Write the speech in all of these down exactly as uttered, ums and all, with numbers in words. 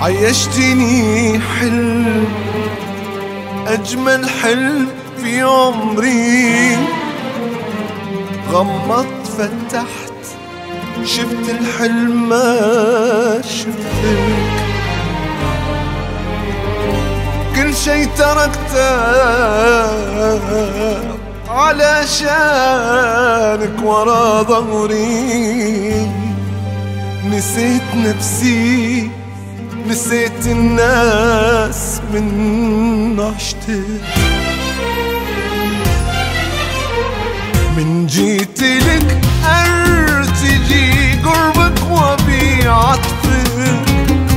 عيشتني حلم، أجمل حلم في عمري. غمضت فتحت شفت الحلم ما شفتك، كل شي تركته علشانك ورا ظهري. نسيت نفسي نسيت الناس من عشتك، من جيت لك ارتجي قربك وبيع عطفك.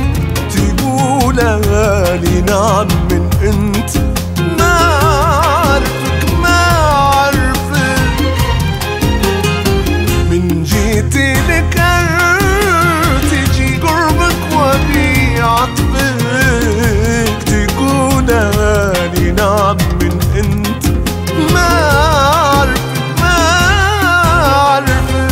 تقولالي نعم من انت ما عرفك ما عرفك. من جيت لك ارتجي قربك وبيع عطفك. تقولالي نعم من انت ما عرفك ما عرفك.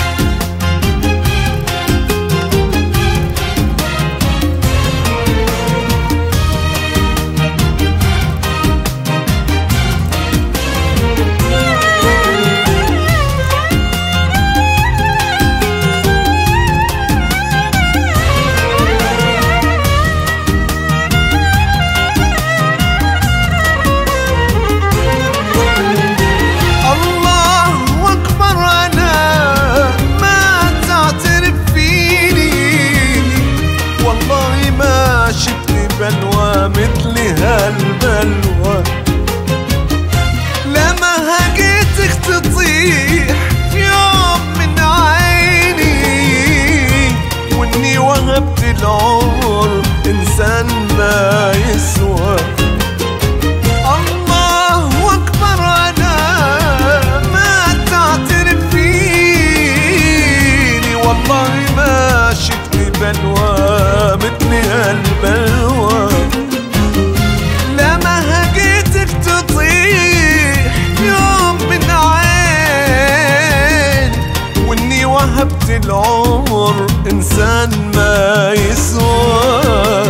بلوى مثل هالبلوى، لما هجيتك تطيح يوم من عيني، واني وهبت العمر انسان ما يسوى. الله اكبر انا ما تعترف فيني، والله ما شفت بلوى مثل هالبلوى. لما هجيتك تطيح يوم من عين، واني وهبت العمر انسان ما يسوى.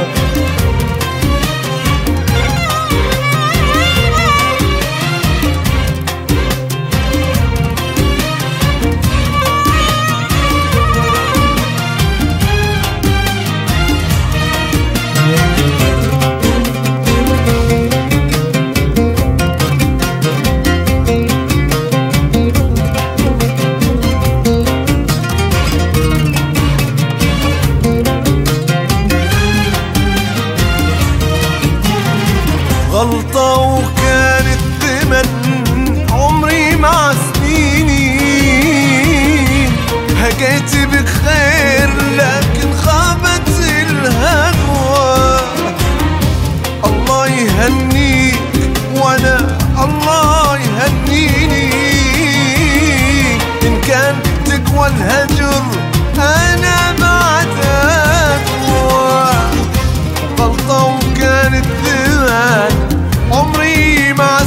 غلطة وكانت ثمن عمري مع سنيني. هجيت بك خير لكن خابت الهوى. الله يهنيك وانا الله يهنيني، ان كان تقوى الهجر انا بعد اقوى. غلطة وكانت ثمن عمري مع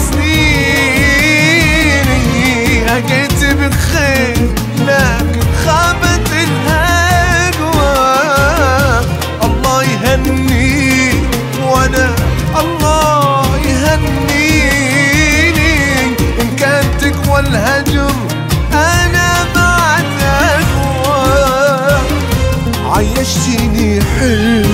سنيني. هجيت بخير لكن خابت الهجوة. الله يهنيك وانا الله يهنيني، ان كان تقوى الهجر انا بعد اقوى. عيشتني حلم